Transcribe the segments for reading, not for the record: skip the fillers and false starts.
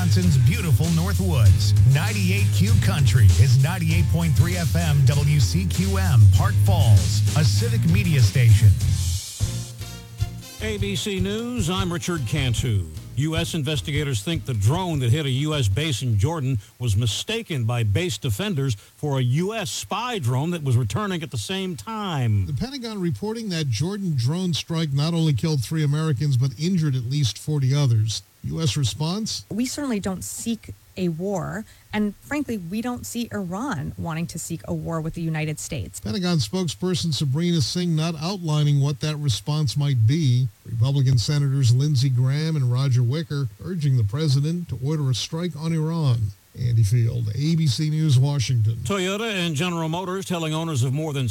Wisconsin's beautiful Northwoods. 98Q Country is 98.3 FM WCQM, Park Falls, a civic media station. ABC News, I'm Richard Cantu. U.S. investigators think the drone that hit a U.S. base in Jordan was mistaken by base defenders for a U.S. spy drone that was returning at the same time. The Pentagon reporting that Jordan drone strike not only killed 3 Americans, but injured at least 40 others. U.S. response? We certainly don't seek a war, and frankly, we don't see Iran wanting to seek a war with the United States. Pentagon spokesperson Sabrina Singh not outlining what that response might be. Republican Senators Lindsey Graham and Roger Wicker urging the president to order a strike on Iran. Andy Field, ABC News, Washington. Toyota and General Motors telling owners of more than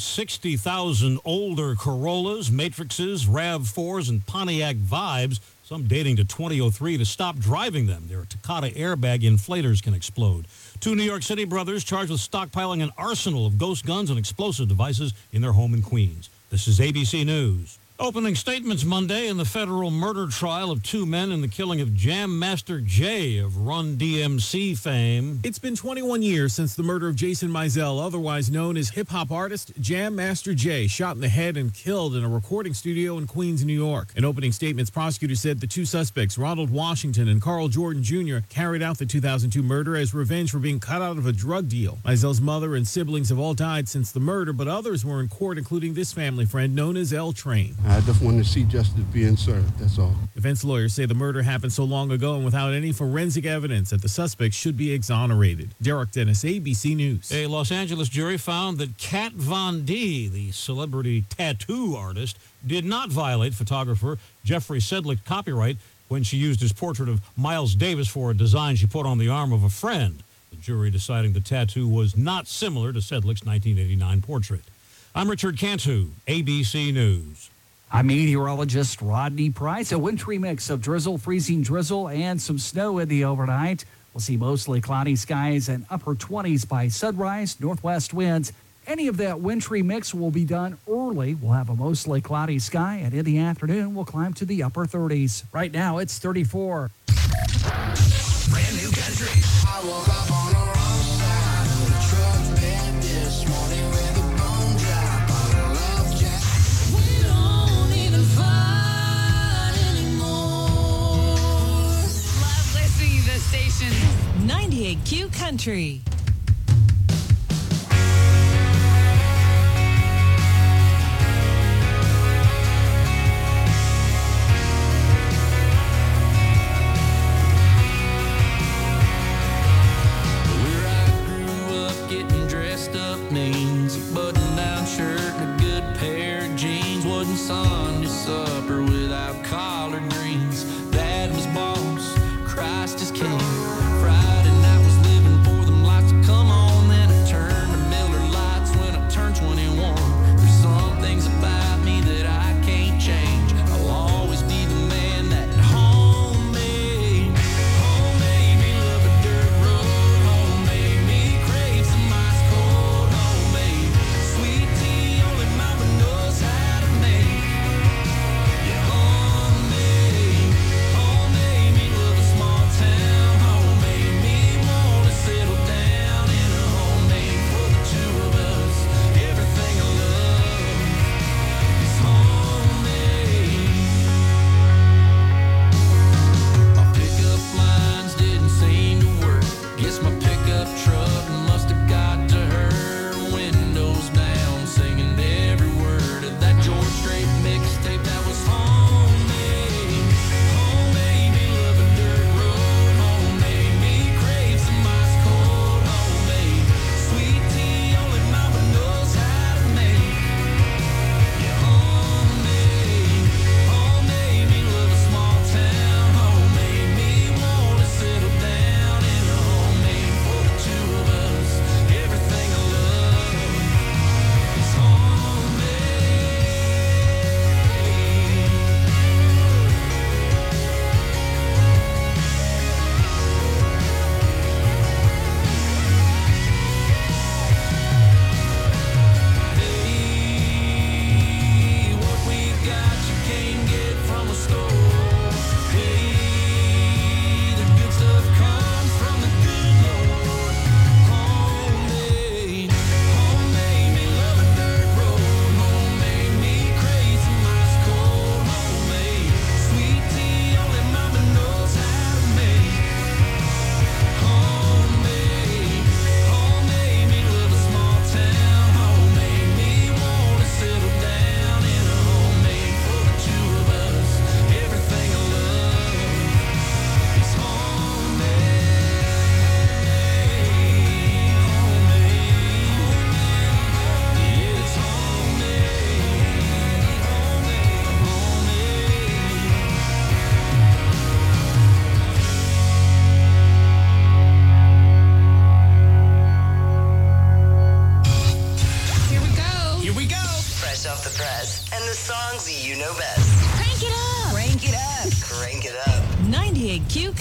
60,000 older Corollas, Matrixes, RAV4s, and Pontiac Vibes, some dating to 2003, to stop driving them. Their Takata airbag inflators can explode. 2 New York City brothers charged with stockpiling an arsenal of ghost guns and explosive devices in their home in Queens. This is ABC News. Opening statements Monday in the federal murder trial of 2 men in the killing of Jam Master Jay of Run DMC fame. It's been 21 years since the murder of Jason Mizell, otherwise known as hip-hop artist Jam Master Jay, shot in the head and killed in a recording studio in Queens, New York. In opening statements, prosecutors said the 2 suspects, Ronald Washington and Carl Jordan Jr., carried out the 2002 murder as revenge for being cut out of a drug deal. Mizell's mother and siblings have all died since the murder, but others were in court, including this family friend known as L Train. I just want to see justice being served, that's all. Defense lawyers say the murder happened so long ago and without any forensic evidence that the suspects should be exonerated. Derek Dennis, ABC News. A Los Angeles jury found that Kat Von D, the celebrity tattoo artist, did not violate photographer Jeffrey Sedlick's copyright when she used his portrait of Miles Davis for a design she put on the arm of a friend. The jury deciding the tattoo was not similar to Sedlick's 1989 portrait. I'm Richard Cantu, ABC News. I'm meteorologist Rodney Price. A wintry mix of drizzle, freezing drizzle, and some snow in the overnight. We'll see mostly cloudy skies and upper 20s by sunrise, northwest winds. Any of that wintry mix will be done early. We'll have a mostly cloudy sky, and in the afternoon, we'll climb to the upper 30s. Right now, it's 34. Brand new country. I woke up on the wrong side of the truck bed this morning with a bone drop on a love jack. We don't even fight anymore. Love listening to the station. 98Q Country. Means a button-down shirt and a good pair of jeans. Wasn't Sunday supper without collard greens. Dad was boss, Christ is king. Friday night was living for them lights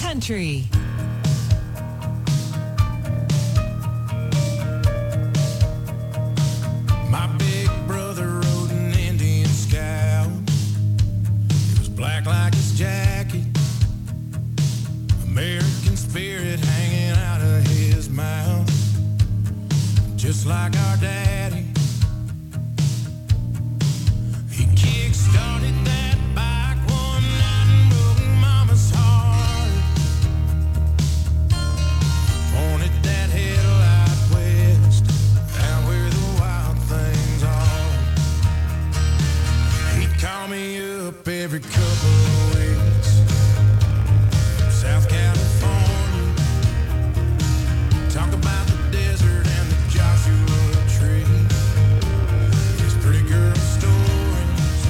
Country. My big brother rode an Indian Scout. It was black like his jacket, American spirit hanging out of his mouth, just like our daddy. He kick-started that bike one night and broke Mama's heart. Pointed that headlight west, out where the wild things are. He'd call me up every couple of weeks from South California, talk about the desert and the Joshua tree, his pretty girl stories,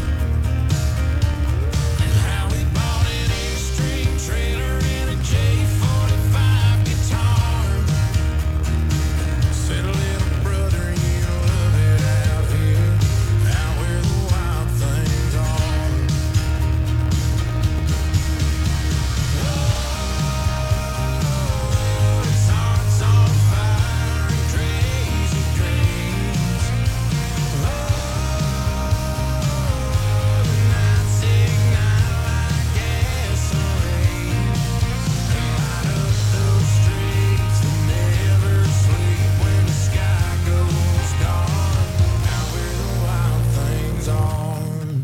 and how he bought an Extreme trailer and a J45 guitar. Said, little brother, you love it out here, out where the wild things are. His heart's on fire and crazy dreams. The nights ignite like gasoline and light up those streets that never sleep when the sky goes dark, out where the wild things are.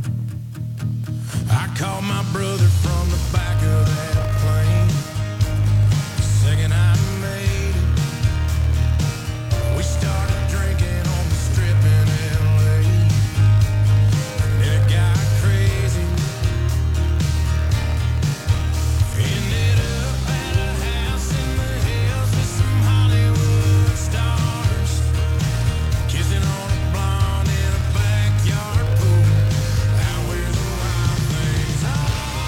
I called my brother from the back of that plane the second I made it. We started drinking on the strip in LA, and it got crazy. Ended up at a house in the hills with some Hollywood stars, kissing on a blonde in a backyard pool, out where the wild things are.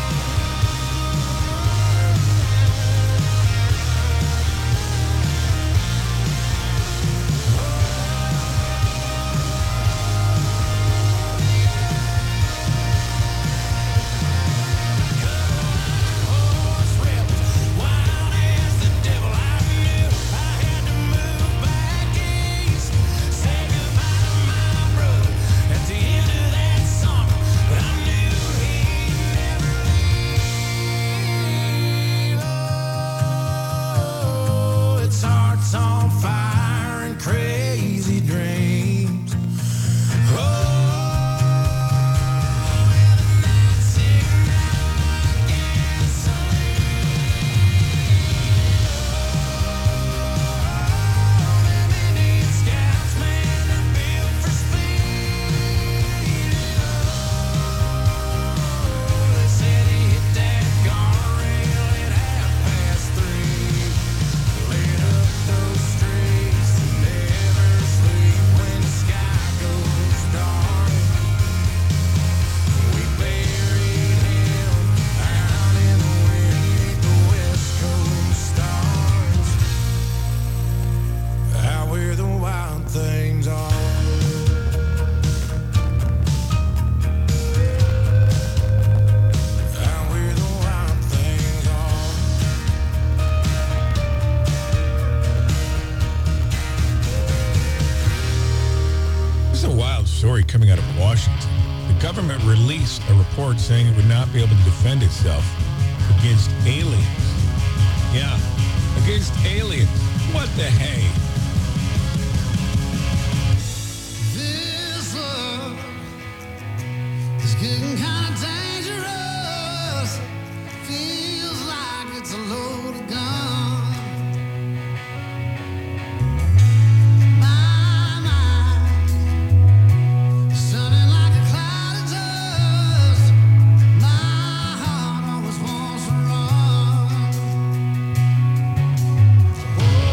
Horse rebels, wild as the devil. I knew I had to move back east, say goodbye to my brother at the end of that summer, but I knew he'd never leave. Oh, its heart's on fire and crazy dreams. Oh, and the nights ignite like gasoline. Them Indian Scouts, man, they're built for speed. They said he hit that guardrail at 3:30. Lit up those streets that never sleep when the sky goes dark. We buried him out in the wind beneath the West Coast stars, out where the wild things are. Out where the wild things are. This is a wild story coming out of Washington. The government released a report saying it would not be able to defend itself against aliens. Yeah, against aliens. What the hey? This love is getting kind of dangerous. Feels like it's a loaded gun. My mind is turning like a cloud of dust. My heart always wants to run. Oh,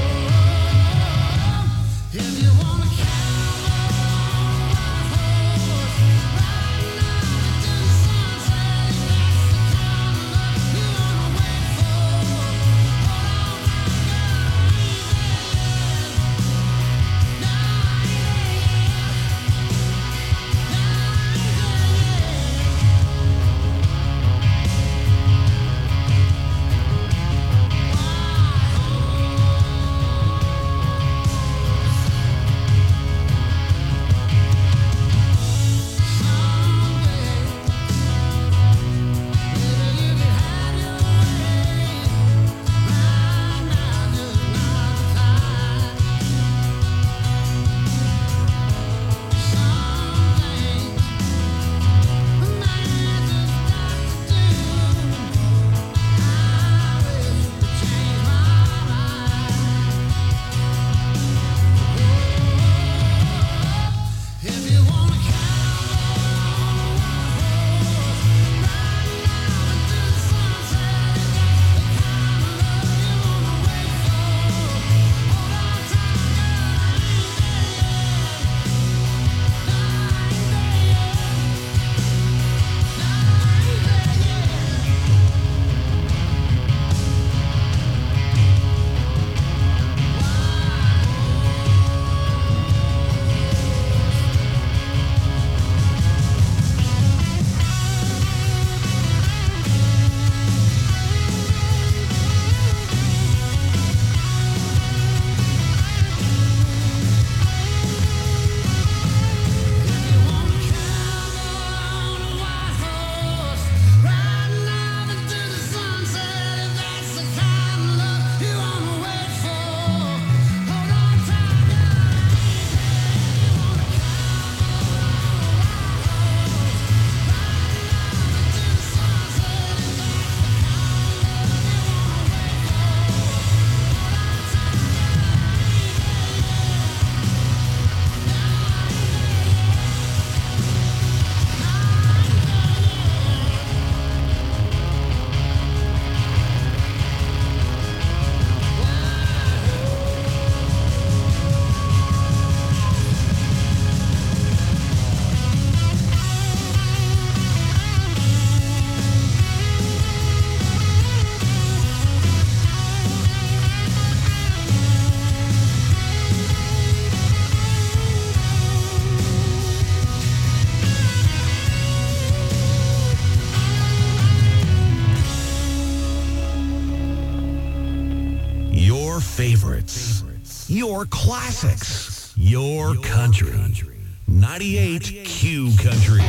your classics, your country. 98 Q Country.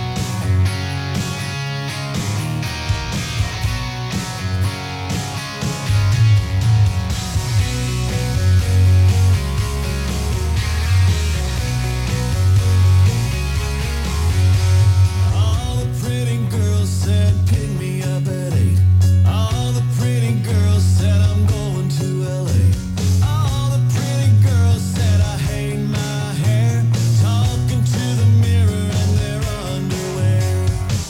All the pretty girls said pick me up at 8. All the pretty girls said I'm going to LA. All the pretty girls said I hate my hair. Talking to the mirror in their underwear.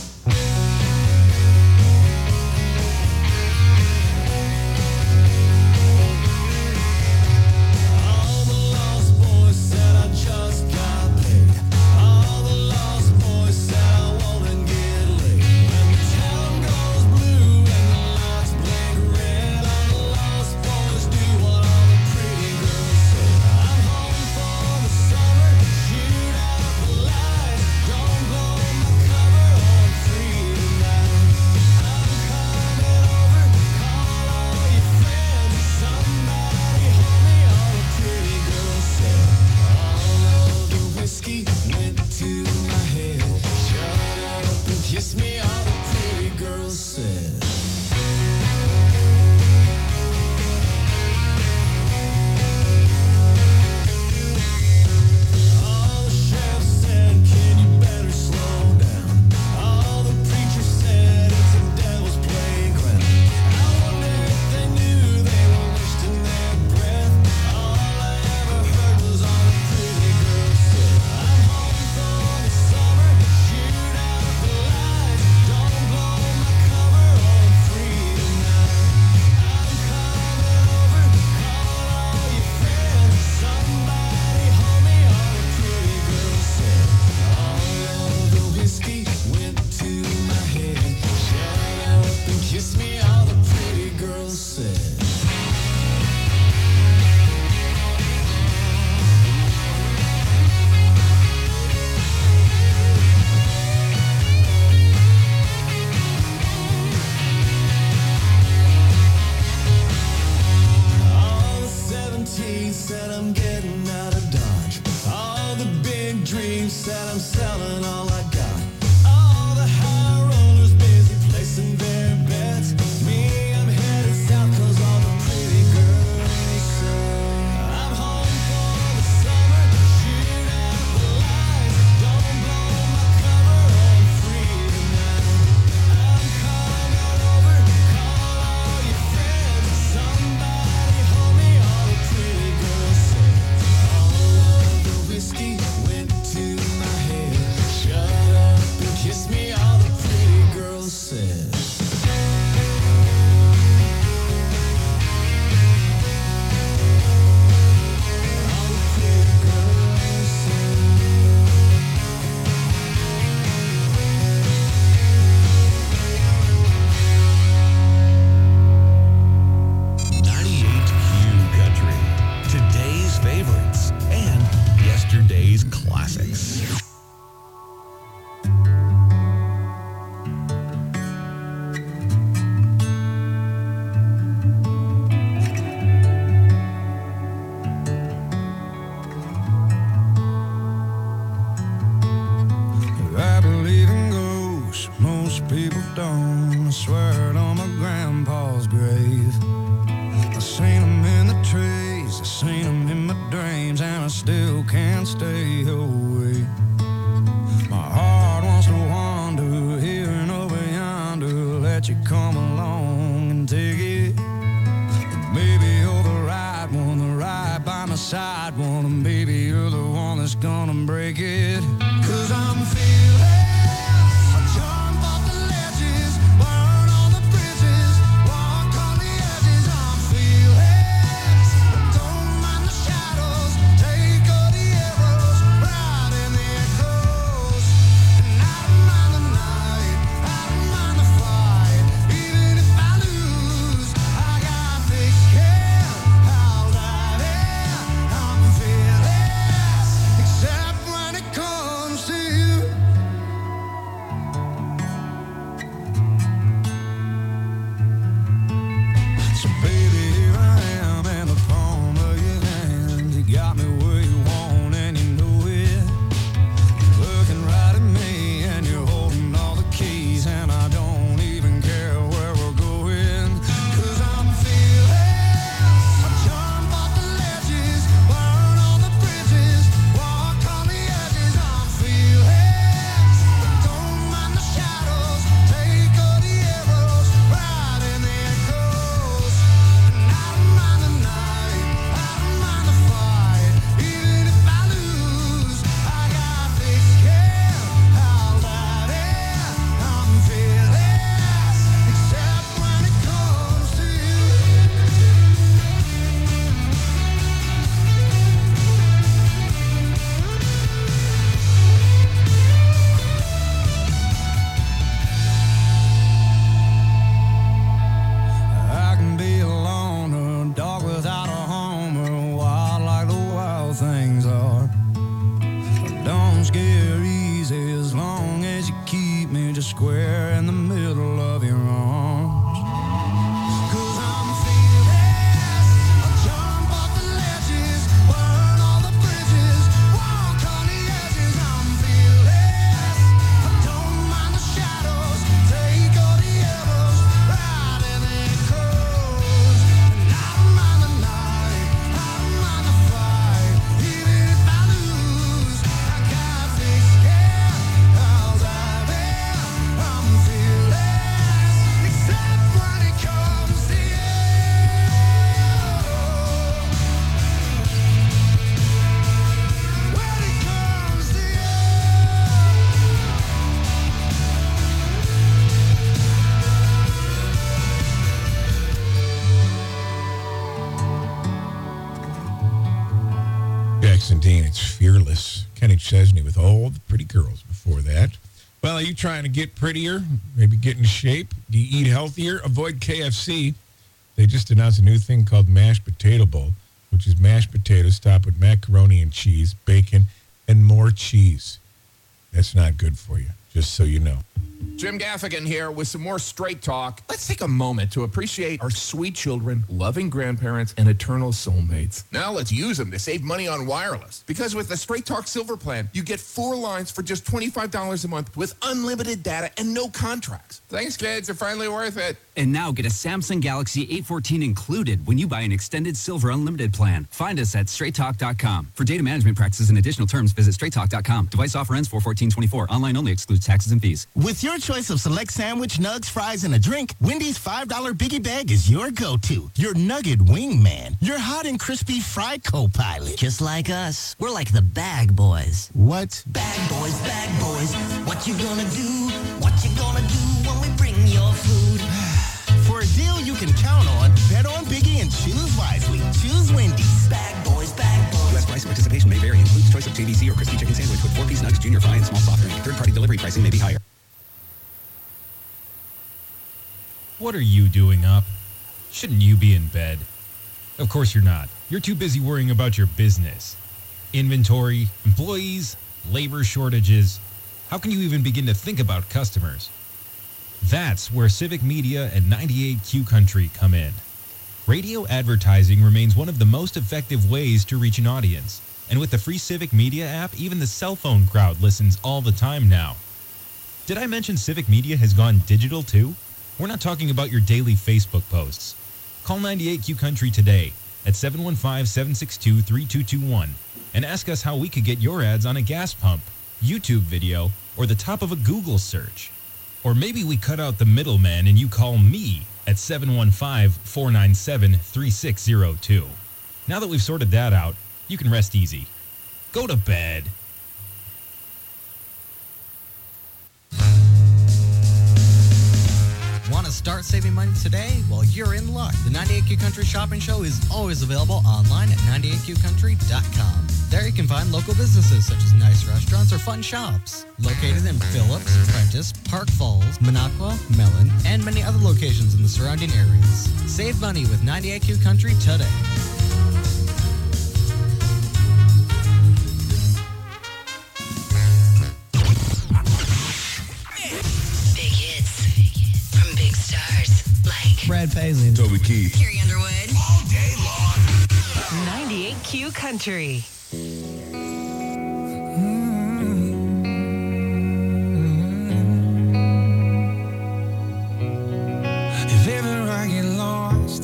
All the lost boys said I just got paid. All the lost boys said I won't get laid. When the town goes blue and the lights blink red, all the lost boys do what all the pretty girls say. I'm home for the summer, shoot out the lights, don't blow my cover, I'm free tonight. I'm coming over, call all your friends, somebody hold me, all the pretty girls said. All of the whiskey went to my head. Shut up and kiss me, all the pretty girls said. All the sheriff said, can you better slow down? All the preachers said, it's a devil's playground. I wonder if they knew they were wasting their breath. All I ever heard was all the pretty girls said. I'm home for the summer, shoot out the lights, don't blow my cover, I'm free tonight. I'm coming over, call all your friends, somebody hold me, all the pretty girls said. All of the whiskey went to my head. Shut up and kiss me, all the pretty girls said. All the 17 said I'm getting out of Dodge. All the big dreams said I'm selling all I got. All the high rollers busy placing their bets. Me, I'm headed south 'cause all the pretty girls say. I'm home for the summer, shoot out the lights, don't blow my cover, I'm free tonight. I'm coming over, call all your friends, somebody hold me, all the pretty girls say. All of the whiskey went to my head. Shut up and kiss me, all the pretty girls said. All the pretty girls said. 98 Q Country. Today's favorites and yesterday's classics. I believe in ghosts, most people don't. I swear it on my grandpa's grave. I seen them in the trees, I seen them in my dreams, and I still can't stay away. My heart wants to wander here and over yonder, let you come along and take it. Maybe you're the right one, right by my side one, and maybe you're the one that's gonna break it. 'Cause I'm feeling, I jump off the ledges, burn on the bridges, walk on the edges. I'm feeling, don't mind the shadows, take all the arrows, ride in the echoes. And I don't mind the night, I don't mind the fight, even if I lose, I got thick skin, I'll dive in. I'm fearless, except when it comes things are. Don't scare easy as long as you keep me just square in the middle of your arms. 'Cause I'm fearless. I'll jump off the ledges, burn all the bridges, walk on the edges. I'm fearless. I don't mind the shadows, take all the arrows, ride in the echoes. And I don't mind the night, I don't mind the fight, even if I lose. I got thick skin, I'll dive in. I'm fearless, except when it comes to you. When it comes to you. Jackson Dean, it's Fearless. Kenny Chesney with all the pretty girls before that. Well, are you trying to get prettier? Maybe get in shape? Do you eat healthier? Avoid KFC. They just announced a new thing called Mashed Potato Bowl, which is mashed potatoes topped with macaroni and cheese, bacon, and more cheese. That's not good for you, just so you know. Jim Gaffigan here with some more Straight Talk. Let's take a moment to appreciate our sweet children, loving grandparents, and eternal soulmates. Now let's use them to save money on wireless. Because with the Straight Talk Silver Plan, you get 4 lines for just $25 a month with unlimited data and no contracts. Thanks, kids. They're finally worth it. And now get a Samsung Galaxy A14 included when you buy an extended Silver Unlimited plan. Find us at straighttalk.com. For data management practices and additional terms, visit straighttalk.com. Device offer ends 4/14/24. Online only, excludes taxes and fees. With your choice of select sandwich, nugs, fries, and a drink, Wendy's $5 Biggie Bag is your go-to. Your nugget wingman. Your hot and crispy fried co-pilot. Just like us. We're like the bag boys. What? Bag boys, what you gonna do? What you gonna do when we bring your food? For a deal you can count on, bet on Biggie and choose wisely. Choose Wendy's. Bag boys, bag boys. U.S. price and participation may vary. Includes choice of JVC or crispy chicken sandwich with 4-piece nugs, junior fry, and small soft drink. Third-party delivery pricing may be higher. What are you doing up? Shouldn't you be in bed? Of course you're not. You're too busy worrying about your business. Inventory, employees, labor shortages. How can you even begin to think about customers? That's where Civic Media and 98Q Country come in. Radio advertising remains one of the most effective ways to reach an audience. And with the free Civic Media app, even the cell phone crowd listens all the time now. Did I mention Civic Media has gone digital too? We're not talking about your daily Facebook posts. Call 98Q Country today at 715-762-3221 and ask us how we could get your ads on a gas pump, YouTube video, or the top of a Google search. Or maybe we cut out the middleman and you call me at 715-497-3602. Now that we've sorted that out, you can rest easy. Go to bed. Want to start saving money today? Well, you're in luck. The 98Q Country Shopping Show is always available online at 98QCountry.com. There you can find local businesses such as nice restaurants or fun shops. Located in Phillips, Prentice, Park Falls, Minocqua, Mellon, and many other locations in the surrounding areas. Save money with 98Q Country today. Big hits from big stars like Brad Paisley, Toby Keith, Carrie Underwood. all day long. 98Q Country. If ever I get lost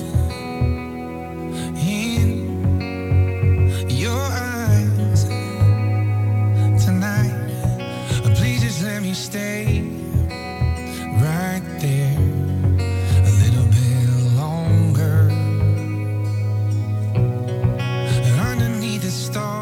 in your eyes tonight, please just let me stay right there a little bit longer. Underneath the stars.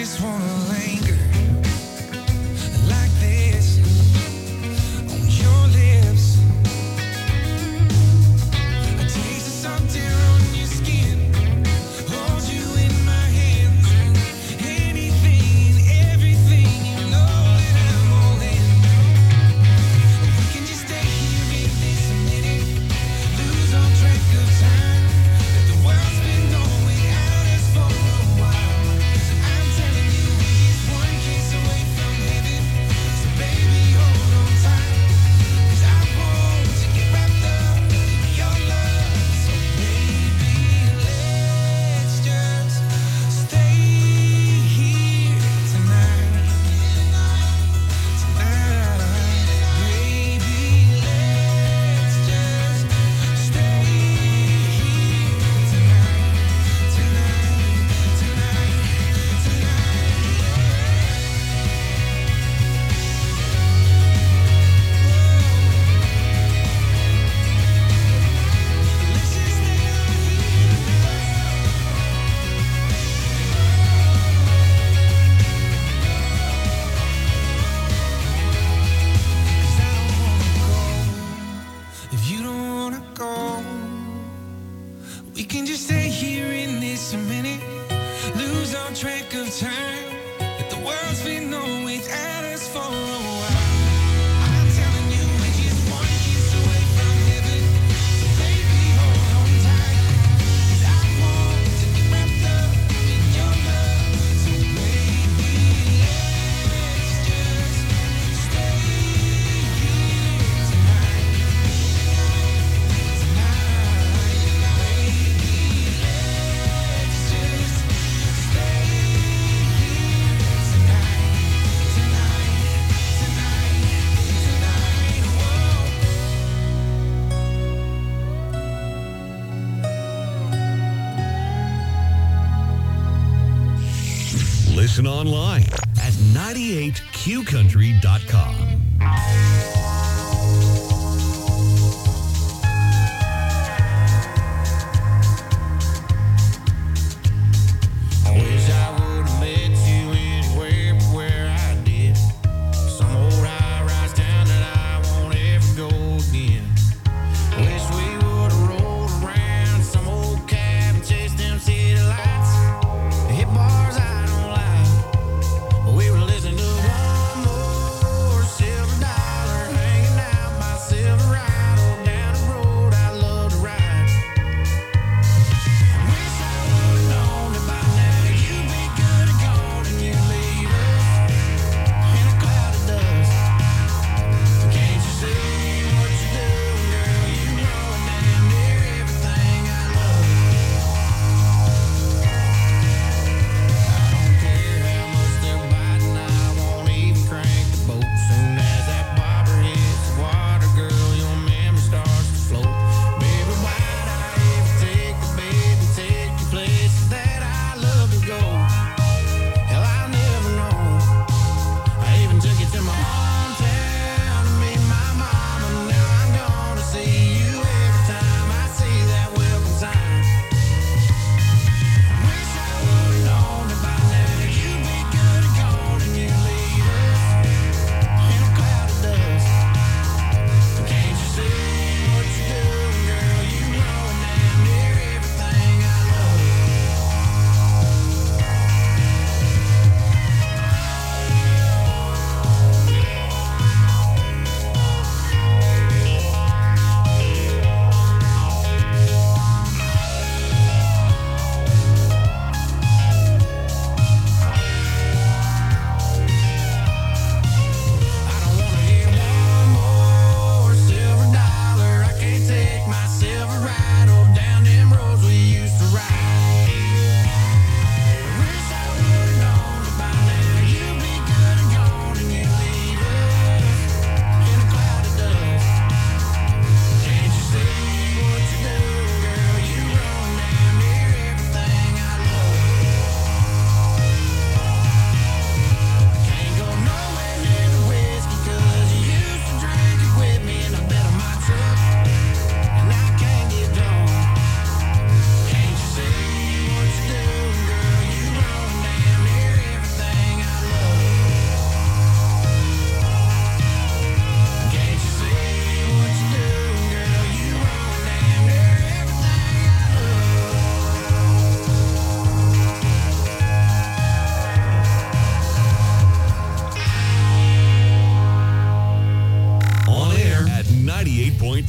just wanna linger like this on your lips. A taste of something on your skin. Hold you in my hands. Anything and everything, you know that I'm all in. We can just stay here in this minute. Lose all track of time. That the world's been going without us for a while. I'm telling you, we're just one kiss away from heaven. So baby, hold on tight. 'Cause I want to get wrapped up in your love. So baby, let's just stay here tonight. Baby, let's just stay here if you don't wanna go, we can just stay here in this a minute. Lose all track of time. That the world's been on without us for a while. I'm telling you, we're just one kiss away from heaven. So baby, hold on tight. 'Cause I want to get wrapped up in your love. So baby, let's just stay here tonight. Listen online at 98qcountry.com. I wish I would've met you anywhere but where I did. Some old high-rise town that I won't ever go again. Wish we would've rolled around some old cab and chased them city lights. Hit bars I don't like, but we were listening to one more silver dollar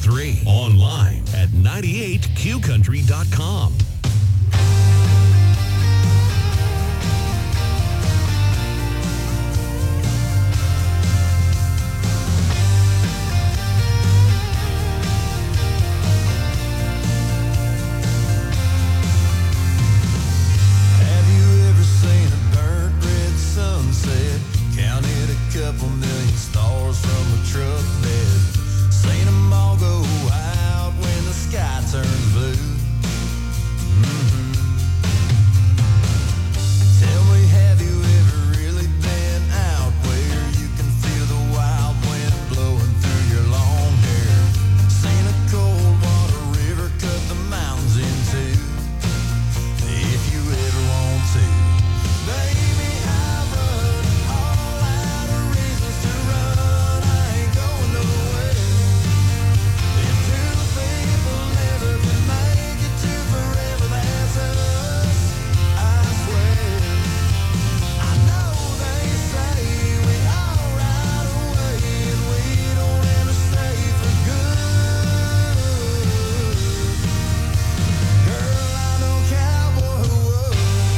98.3. Online at 98qcountry.com. Have you ever seen a burnt red sunset? Counted a couple million stars from a truck bed. Seen them all go out when the sky turns blue. Tell me, have you ever really been out where you can feel the wild wind blowing through your long hair? Seen a cold water river cut the mountains in two. If you ever want to, baby, I've run all out of reasons to run. I ain't going nowhere. If two people never can make it to forever, that's us, I swear. I know they say we all ride away and we don't ever stay for good. Girl, I know cowboy who would.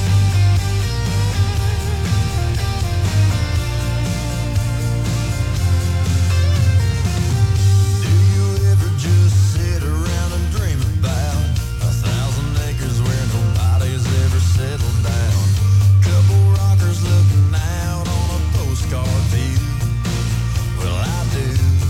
Do you ever just sit around and dream about 1,000 acres where nobody's ever settled down? Couple rockers looking out on a postcard view. Well, I do.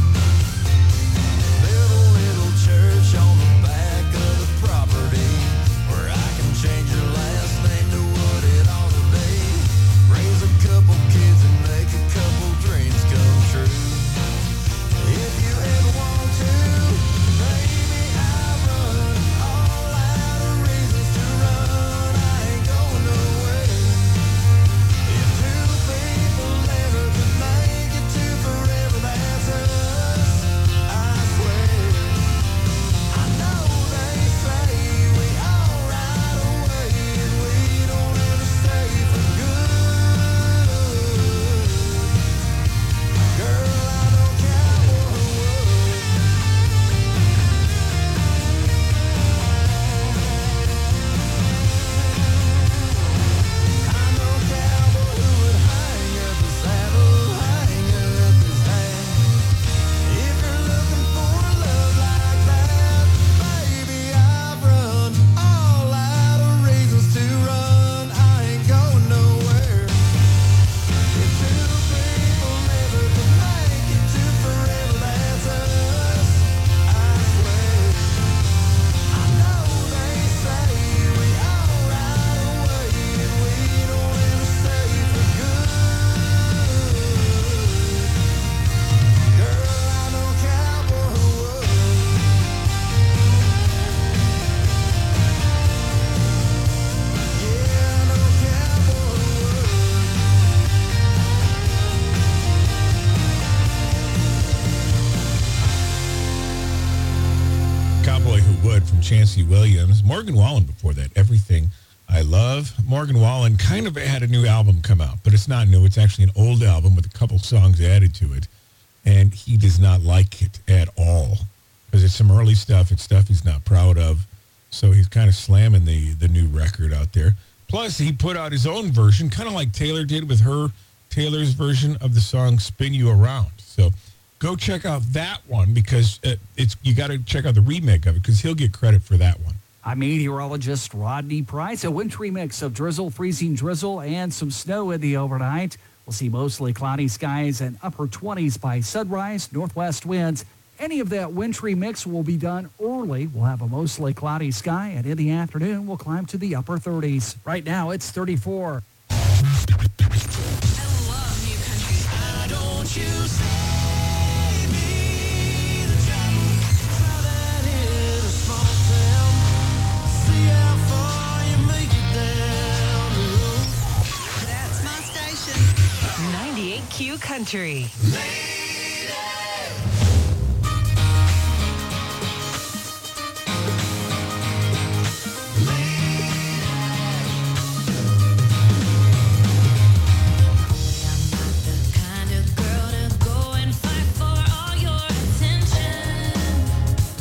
Build a little church on the back of the property where I can change your last name to what it ought to be. Raise a couple kids and make a couple dreams come true. If you ever want to, baby, I've run all out of reasons to run. I ain't going nowhere. If two people never can make it to forever, that's us, I swear. I know they say we all ride away and we don't ever stay for good. Girl, I know cowboy would. I know cowboy who would hang up his saddle, hang up his hat. If you're looking for love like that, baby, I've run all out of reasons to run. I ain't going nowhere. If two people never can make it to forever, that's us, I swear. I know they say we all ride away and we don't ever stay for good. Girl, I know cowboy who would. Yeah, I know cowboy who would. Cowboy Who Would from Chancey Williams. Morgan Wallen before that. Everything I Love. Morgan Wallen kind of had a new album come out, but it's not new. It's actually an old album with a couple songs added to it. And he does not like it at all because it's some early stuff. It's stuff he's not proud of. So he's kind of slamming the new record out there. Plus, he put out his own version, kind of like Taylor did with Taylor's version of the song Spin You Around. So go check out that one because you got to check out the remake of it because he'll get credit for that one. I'm meteorologist Rodney Price. A wintry mix of drizzle, freezing drizzle, and some snow in the overnight. We'll see mostly cloudy skies and upper 20s by sunrise, northwest winds. Any of that wintry mix will be done early. We'll have a mostly cloudy sky, and in the afternoon, we'll climb to the upper 30s. Right now, it's 34. Don't you save me the trouble? Try that in a small town. See how far you make it down the road. That's my station. 98Q Country. Kind of girl to go and fight for all your attention.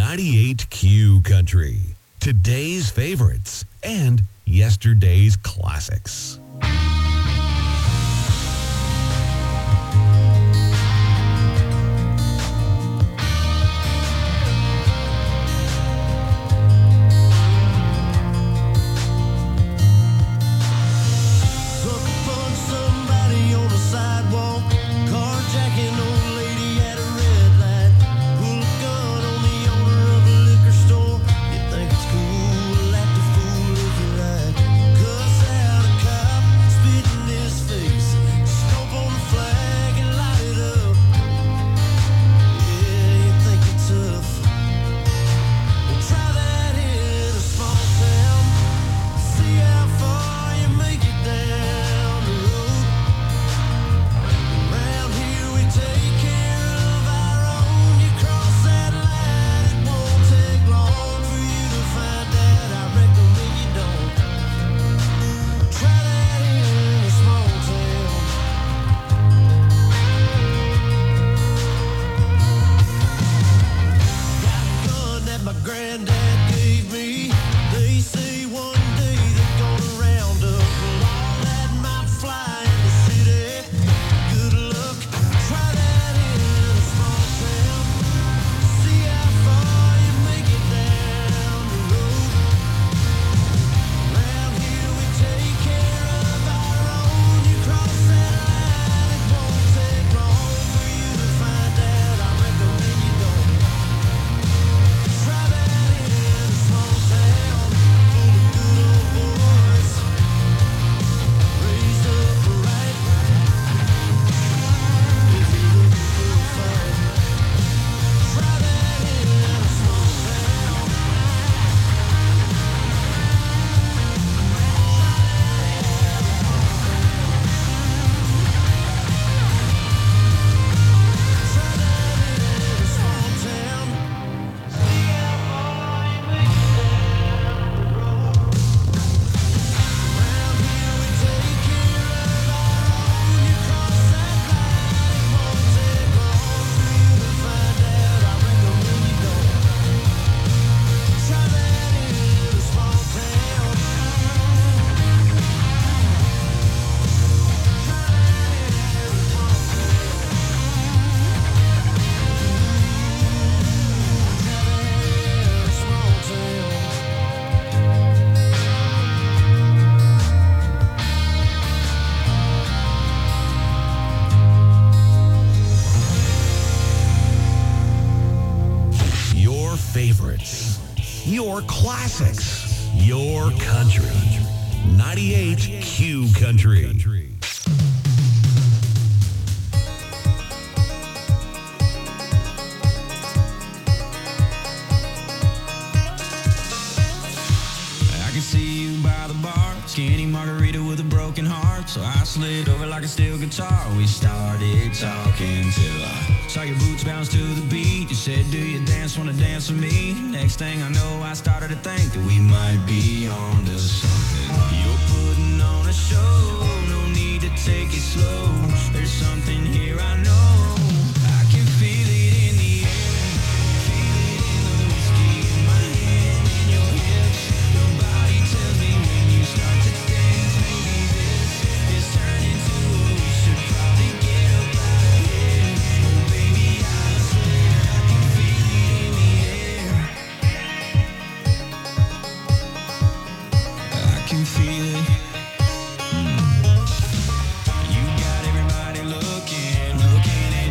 98Q Country. Today's favorites and yesterday's classics. Somebody on the sidewalk, carjacking old lady at a red light. Pull a gun on the owner of a liquor store. You think it's cool to act a fool if you like. Cuss out a cop, spit in his face, stomp on the flag and light it up. Yeah, you think you're tough. Well, try that in a small town. See how far you make it down the road. Around here we take care of our own. You cross that line, it won't take long for you to find out. I recommend you don't. Try that in a small town. Got a gun that my granddad gave me. They say one day they're gonna round up all that might fly in the city. Good luck, try that in a small town. See how far you make it down the road. Around here we take care of our own. You cross that line, it won't take long for you to find out. I recommend you don't. Try that in a small town full of good old boys raised up right. If you're looking for a fight, try that in a small town. Try that in a small town. See how far you make it down the road. Around here we take care of our own. You cross that line, it won't take long for you to find out. I recommend you don't. Try that in a small town. Your favorites, your classics, your country. 98Q Country. I can see you by the bar, skinny margarita with a broken heart. So I slid over like a steel guitar. We started talking till I saw your boots bounce to the beat. You said, do you dance, wanna dance with me? Next thing I know, I started to think that we might be on to something. You're putting on a show, no need to take it slow. There's something here I know. I can feel it in the air, feel it in the whiskey in my hand, in your hips. Your body tells me when you start to dance, maybe this is turning to what we should probably get up out of here. Oh baby, I swear I can feel it in the air. I can feel it. You got everybody looking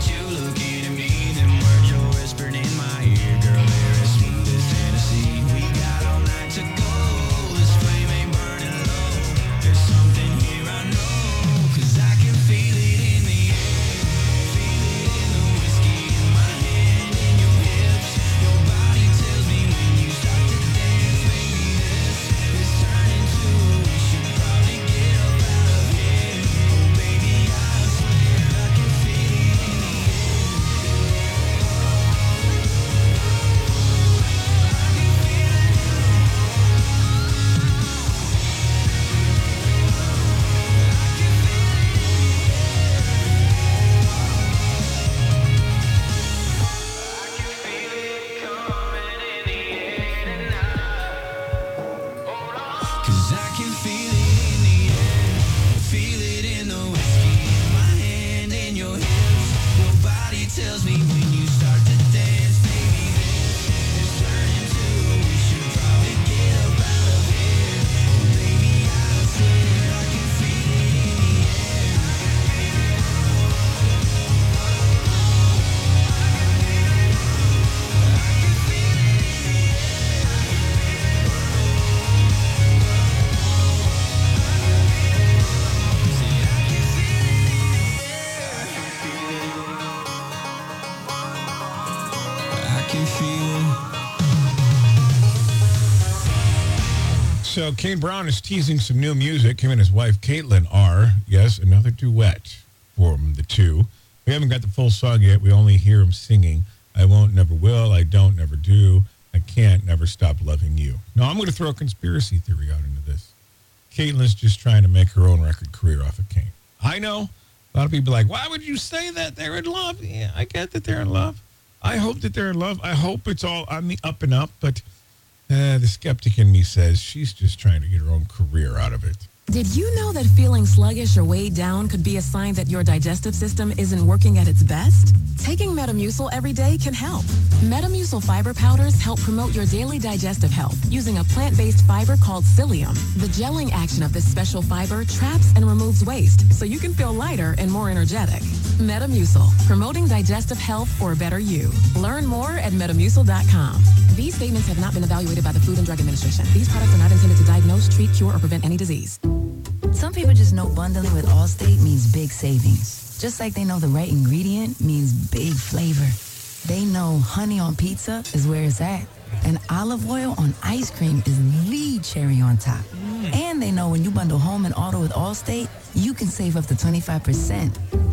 So Kane Brown is teasing some new music. Him and his wife, Caitlin, are, yes, another duet from the two. We haven't got the full song yet. We only hear him singing, I won't, never will, I don't, never do, I can't, never stop loving you. Now, I'm going to throw a conspiracy theory out into this. Caitlin's just trying to make her own record career off of Kane. I know. A lot of people are like, why would you say that? They're in love. Yeah, I get that they're in love. I hope that they're in love. I hope it's all on the up and up, but the skeptic in me says she's just trying to get her own career out of it. Did you know that feeling sluggish or weighed down could be a sign that your digestive system isn't working at its best? Taking Metamucil every day can help. Metamucil fiber powders help promote your daily digestive health using a plant-based fiber called psyllium. The gelling action of this special fiber traps and removes waste so you can feel lighter and more energetic. Metamucil, promoting digestive health for a better you. Learn more at Metamucil.com. These statements have not been evaluated by the Food and Drug Administration. These products are not intended to diagnose, treat, cure, or prevent any disease. Some people just know bundling with Allstate means big savings. Just like they know the right ingredient means big flavor. They know honey on pizza is where it's at. And olive oil on ice cream is the cherry on top. And they know when you bundle home and auto with Allstate, you can save up to 25%.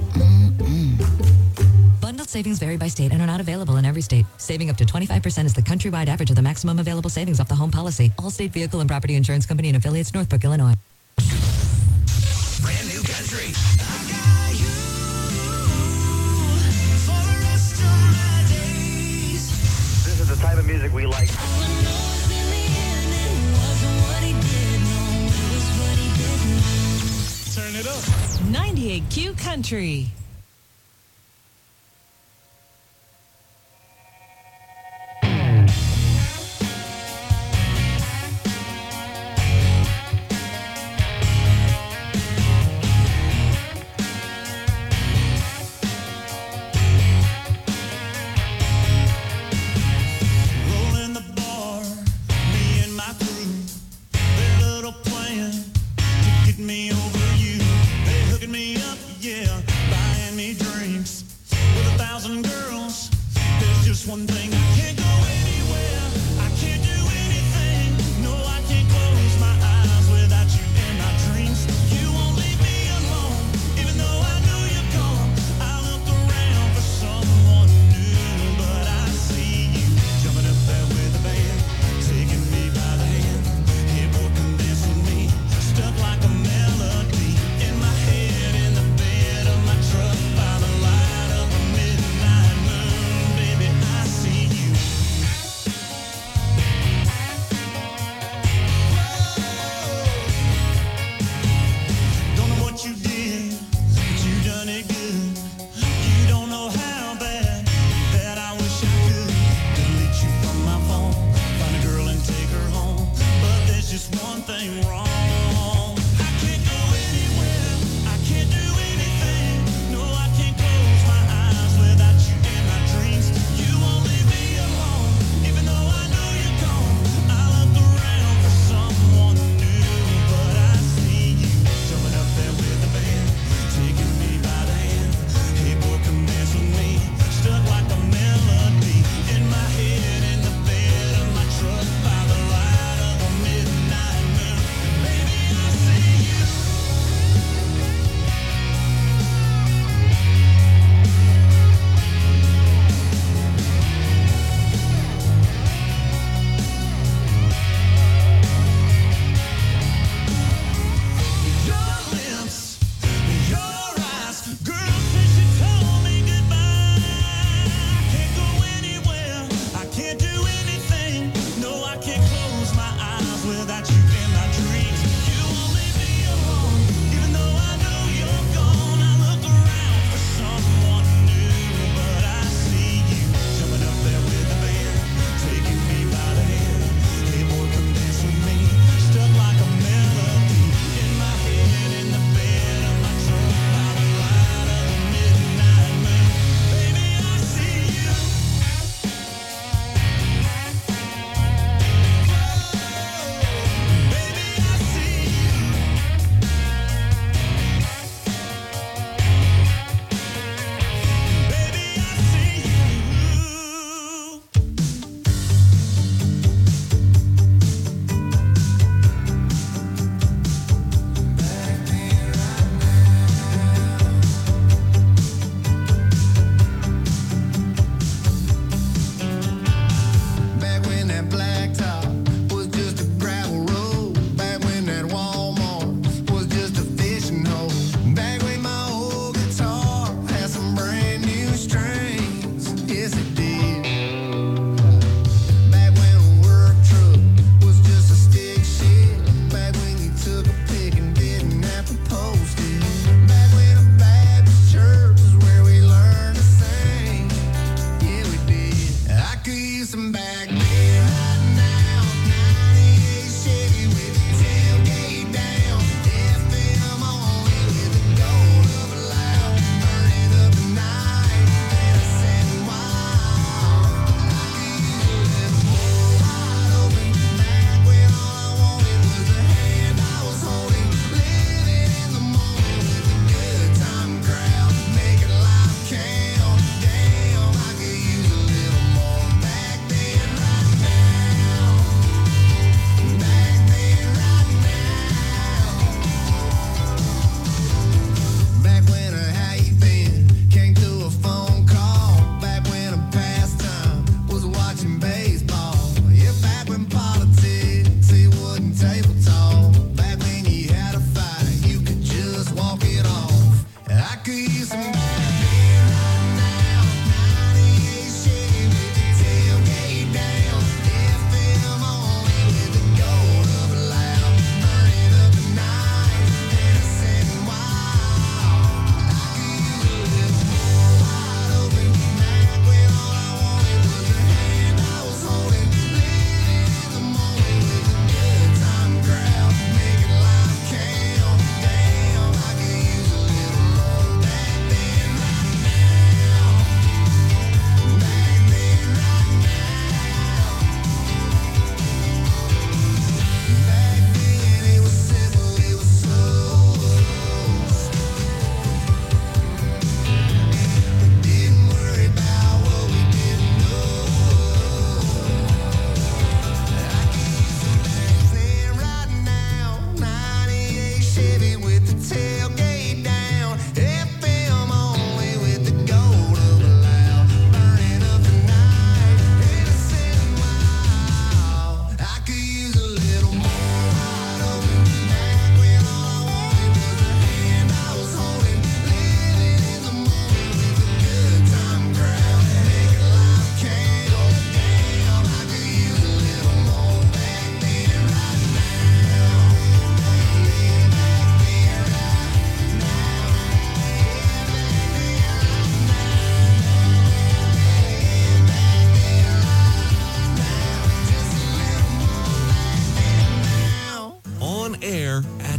Bundled savings vary by state and are not available in every state. Saving up to 25% is the countrywide average of the maximum available savings off the home policy. Allstate Vehicle and Property Insurance Company and affiliates, Northbrook, Illinois. Brand new country. I got you for the rest of my days. This is the type of music we like. Turn it up. 98Q Country. Rolling the bar, me and my crew. Their little plan to get me over you. They hooking me up, yeah. By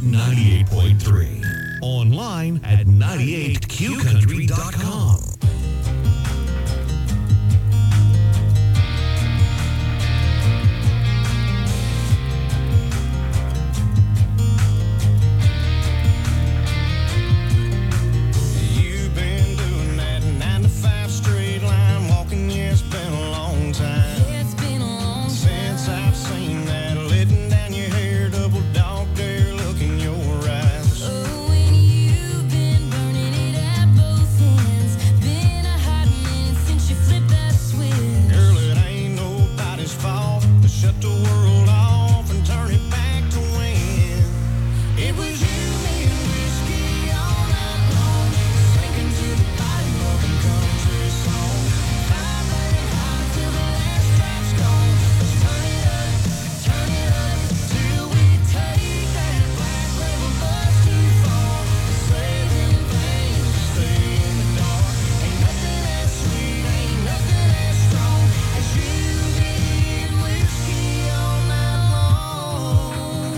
98.3. Online at 98qcountry.com. You've been doing that 9 to 5 straight line walking, yeah, it's been a long time. It's been a long time since I've seen that letting down your hair, double dog dare look in your eyes. Oh, when you've been burning it at both ends. Been a hot minute since you flipped that switch. Girl, it ain't nobody's fault to shut the world off and turn it back to when it was you, me, and whiskey all night long, sinking to the bottom of a country song. Vibrating high till the last drop's gone. Let's turn it up till we take that black label bus too far. Saving things to stay in the dark. Ain't nothing as sweet, ain't nothing as strong as you, me, and whiskey all night long.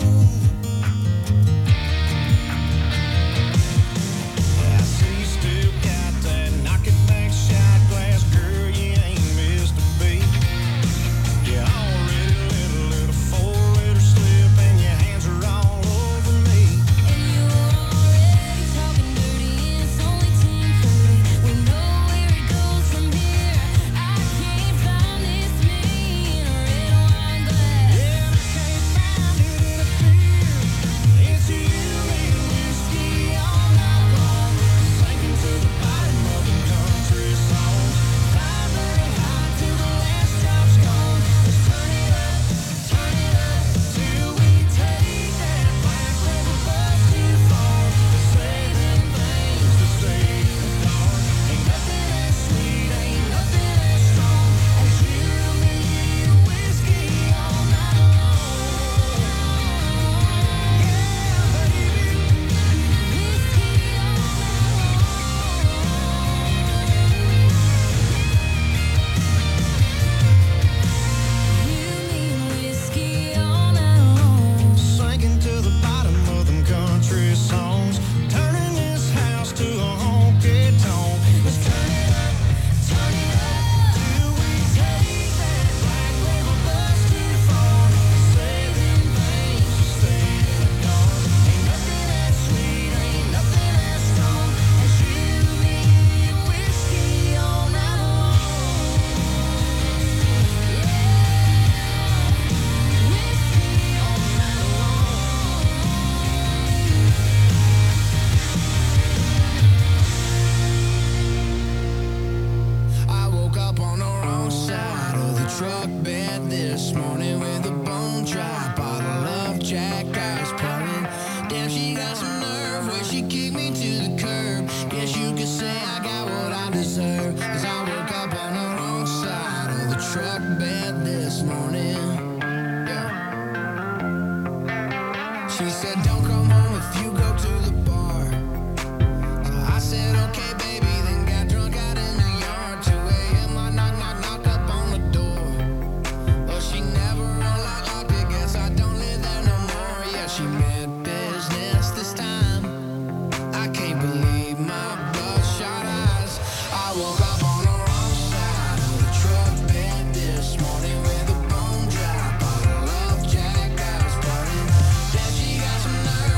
I see you still got that knock it back shot glass, girl, you ain't missed a beat. You already let a little 4-liter slip and your hands are all over me. And you're already talking dirty, and it's only 10:30. We know where it goes from here. I can't find this me in a red wine glass. Yeah, I can't find it in a beer. It's you, me, and whiskey all night long, sinking to the bottom of the country songs. Vibrating high till the last drop's gone. Let's turn it up till we take that black label bus too far. Saving things to stay in the dark. Ain't nothing as sweet, ain't nothing as strong as you, me, and whiskey all night long. Yeah, baby, whiskey all Whiskey all night long. sinking to the bottom of them country songs, turning this house to a honky tonk. Let's turn it up till we take that black label bus too far. Saving things to stay in the dark. Ain't nothing as sweet, ain't nothing as strong as you, me, and whiskey all night long. I woke up on the wrong side of the truck bed this morning with a bone dry bottle of Jack Ice pouring. Damn, she got some nerve when she kicked me to the curb. Guess you could say I got what I deserve, 'cause I woke up on the wrong side of the truck bed this morning. Yeah. She said, don't come home if you go to the bar. So I said, okay, baby, then got drunk out in the yard. 2 a.m. I knock up on the door. Well, she never unlocked it, guess I don't live there no more. Yeah, she meant business this time. I can't believe my bloodshot eyes. I woke up on the wrong side of the truck bed this morning with a bone dry bottle of Jack Ice pouring. Damn, she got some nerve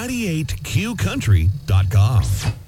98QCountry.com.